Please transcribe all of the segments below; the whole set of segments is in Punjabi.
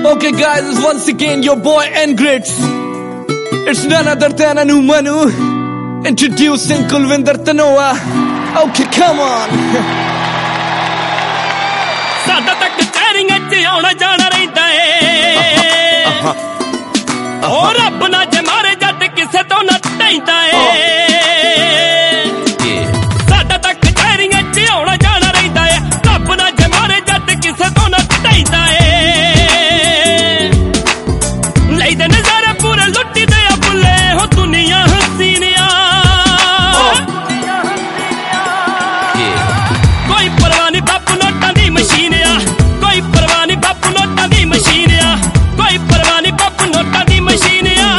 Okay guys, it's once again your boy N-Grits. It's none other than Anu Manu introducing Kulvinder Tanoa. Okay, come on. ਸਾਡਾ ਤੱਕ ਚੈਰਿੰਗ ਚ ਆਉਣਾ ਜਾਣਾ ਰਹਿੰਦਾ ਏ ਓ ਰੱਬ ਨਾ ਜੇ ਮਾਰੇ ਜੱਟ ਕਿਸੇ ਤੋਂ ਨਾ ਟੈਂਦਾ ਏ ਸਾਡਾ ਤੱਕ ਚੈਰਿੰਗ ਚ ਆਉਣਾ ਜਾਣਾ ਰਹਿੰਦਾ ਏ ਰੱਬ ਨਾ ਜੇ ਮਾਰੇ ਜੱਟ ਕਿਸੇ ਤੋਂ ਨਾ ਟੈਂਦਾ ਏ ਲੈਦੇ ਨਜ਼ਾਰੇ ਪੂਰੇ ਲੁੱਟੀ ਦੇ ਆ ਬੁੱਲੇ ਹੋ ਦੁਨੀਆ ਹਸੀਨਿਆ ਕੋਈ ਪਰਵਾਹ ਨਹੀਂ ਬਾਪੂ ਨੋਟਾਂ ਦੀ ਮਸ਼ੀਨ ਆ ਕੋਈ ਪਰਵਾਹ ਨਹੀਂ ਬਾਪੂ ਨੋਟਾਂ ਦੀ ਮਸ਼ੀਨ ਆ ਕੋਈ ਪਰਵਾਹ ਨਹੀਂ ਬਾਪੂ ਨੋਟਾਂ ਦੀ ਮਸ਼ੀਨ ਆ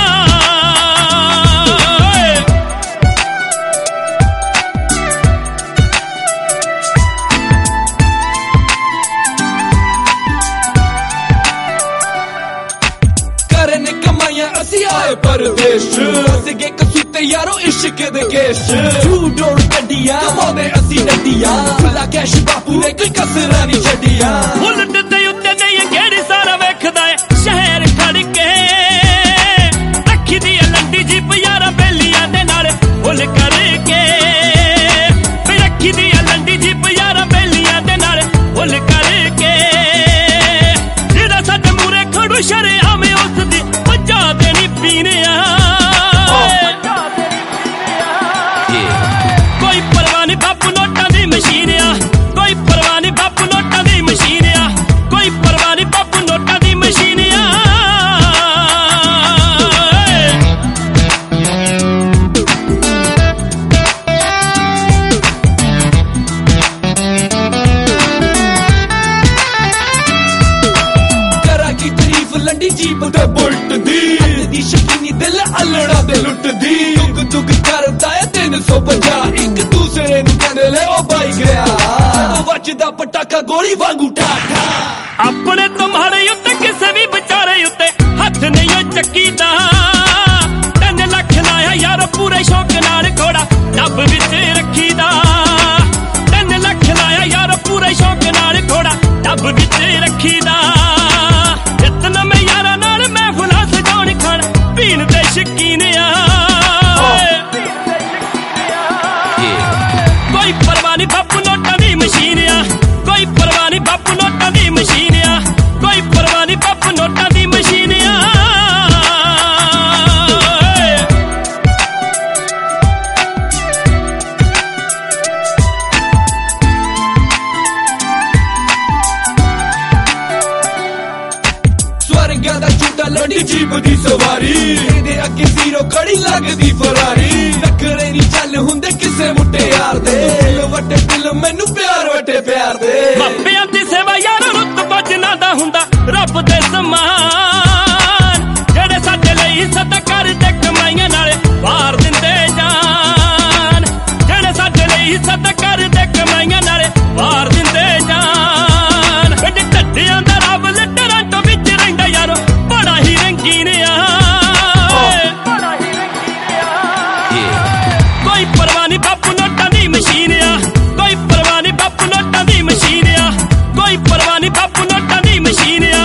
ਕਰਨੇ ਕਮਾਈਆਂ ਅਸੀਂ ਆਏ ਪਰਦੇਸ਼ ਅਸੀਂ ਗਏ ਕਸੂਤੇ ਯਾਰੋ ਇਸ਼ਕ ਦੇ ਕੇਸ਼ ਝੂਠੋਂ ਕੱਢੀਆਂ ਕਮਾਉਂਦੇ ਅਸੀਂ ਡੱਡੀਆਂ ਖੁੱਲਾ ਕੈਸ਼ ਬਾਪੂ ਨੇ ਕੋਈ ਕਸਰਾਂ ਨਹੀਂ ਛੱਡੀਆਂ ਉਲਟ ਦੇ ਉੱਤੇ ਨਹੀਂ ਕਿਹੜੀ ਸਾਰਾ ਵੇਖਦਾ ਏ ਸ਼ਹਿਰ ਖੜ ਕੇ ਰੱਖੀ ਦੀ ਲੰਡੀ ਜੀ ਪਿਆਰਾ ਬੇਲੀਆਂ ਦੇ ਨਾਲ ਫੁੱਲ ਕਰਕੇ ਰੱਖੀ ਦੀ ਲੰਡੀ ਜੀ ਪਿਆਰਾ ਬੇਲੀਆਂ ਦੇ ਨਾਲ ਫੁੱਲ ਕਰਕੇ ਜਿਹੜਾ ਸਾਡੇ ਮੂਰੇ ਖੜੂ ਸ਼ਰੇਆਮ ਉਸ ਦੀ ਭਜਾ ਦੇਣੀ ਪੀਣਿਆ ਕੋਈ ਪਰਵਾਹ ਨਹੀਂ ਬਾਪੂ ਨੋਟਾਂ ਦੀ ਮਸ਼ੀਨ ਆ ਕੋਈ ਪਰਵਾਹ ਨਹੀਂ ਬਾਪੂ ਨੋਟਾਂ ਦੀ ਮਸ਼ੀਨ ਆ ਕੋਈ ਪਰਵਾਹ ਨਹੀਂ ਬਾਪੂ ਨੋਟਾਂ ਦੀ ਮਸ਼ੀਨ ਆ ਕਰਾਂ ਕੀ ਤਾਰੀਫ ਲੰਡੀ ਜੀਪ ਤੇ ਬੁਲਟ ਦੀ ਸ਼ਕੀਨੀ ਦਿਲ ਅਲੜਾ ਦੇ ਲੁੱਟਦੀ ਦੁੱਗ ਦੁੱਗ ਕਰਦਾ ਏ 350 ਇੱਕ ਦੂਸਰੇ ਨੂੰ ਕਹਿੰਦੇ ਲੈ ਉਹ ਬਾਈ ਗਿਆ ਵੱਜਦਾ ਪਟਾਕਾ ਗੋਲੀ ਵਾਂਗੂ ਠਾਠਾ ਆਪਣੇ ਤੁਹਾਡੇ ਉੱਤੇ ਕਿਸੇ ਵੀ ਵਿਚਾਰੇ ਉੱਤੇ ਹੱਥ ਨਹੀਂ ਚੱਕੀਦਾ 3 ਲੱਖ ਲਾਇਆ ਯਾਰ ਪੂਰੇ ਸ਼ੌਕ ਨਾਲ ਘੋੜਾ ਡੱਬ ਵਿੱਚ ਰੱਖੀਦਾ 3 ਲੱਖ ਲਾਇਆ ਯਾਰ ਪੂਰੇ ਸ਼ੌਕ ਨਾਲ ਘੋੜਾ ਡੱਬ ਵਿੱਚ ਰੱਖੀਦਾ ਇਤਨਾ ਮੈਂ ਯਾਰਾਂ ਨਾਲ ਮਹਿਫਲਾਂ ਸਜਾਉਣ ਖਾਣ ਪੀਣ ਦੇ ਸ਼ਕੀਨ ਆ ਕੋਈ ਪਰਵਾਹ ਨਹੀਂ ਬਾਪੂ ਨੋਟਾਂ ਦੀ ਮਸ਼ੀਨ ਆ ਕੋਈ ਪਰਵਾਹ ਨਹੀਂ ਬਾਪੂ ਨੋਟਾਂ ਦੀ ਮਸ਼ੀਨ ਆ ਕੋਈ ਪਰਵਾਹ ਨਹੀਂ ਬਾਪੂ ਨੋਟਾਂ ਦੀ ਮਸ਼ੀਨ ਆ ਸਵਰਗਾਂ ਦਾ ਝੂਟਾ ਲੰਡੀ ਜੀਪ ਦੀ ਸਵਾਰੀ ਇਹਦੇ ਅੱਗੇ ਜ਼ੀਰੋ ਖੜੀ ਲੱਗਦੀ ਫਰਾਰੀ ਨਖਰੇ ਨਹੀਂ ਚੱਲ ਹੁੰਦੇ ਕਿਸੇ ਮੁਟਿਆਰ ਦੇ ਦਿਲ ਵੱਟੇ ਦਿਲ ਮੈਨੂੰ ਪਿਆਰ ਵੱਟੇ ਪਿਆਰ ਦੇ ਮਾਪਿਆਂ ਦੀ ਸੇਵਾ ਯਾਰ ਰੁੱਤ ਬਚਨਾ ਦਾ ਹੁੰਦਾ ਰੱਬ ਦੇ ਸਮਾਨ ਜਿਹੜੇ ਸਾਡੇ ਲਈ ਸਦਾ ਕਰਦੇ ਕਮਾਈਆਂ ਨਾਲੇ ਵਾਰ ਦਿੰਦੇ ਜਾਨ ਜਿਹੜੇ ਸਾਡੇ ਲਈ ਸਦਾ ਕਰਦੇ ਕਮਾਈਆਂ ਨਾਲੇ ਵਾਰ ਦਿੰਦੇ ਜਾਨ ਪਿੰਡ ਢੱਡਿਆਂ ਦਾ ਰੱਬ ਟੋਰਾਂਟੋ ਵਿੱਚ ਰਹਿੰਦਾ ਯਾਰ ਬੜਾ ਹੀ ਰੰਗੀਨ ਆ ਕੋਈ ਪਰਵਾਹ ਨਹੀਂ ਬਾਪੂ ਨੋਟਾਂ ਦੀ ਮਸ਼ੀਨ ਆ ਕੋਈ ਪਰਵਾਹ ਨਹੀਂ ਬਾਪੂ ਨੋਟਾਂ ਦੀ ਮਸ਼ੀਨ ਆ ਕੋਈ ਪਰਵਾਹ ਨਹੀਂ ਬਾਪੂ ਨੋਟਾਂ ਦੀ ਮਸ਼ੀਨ ਆ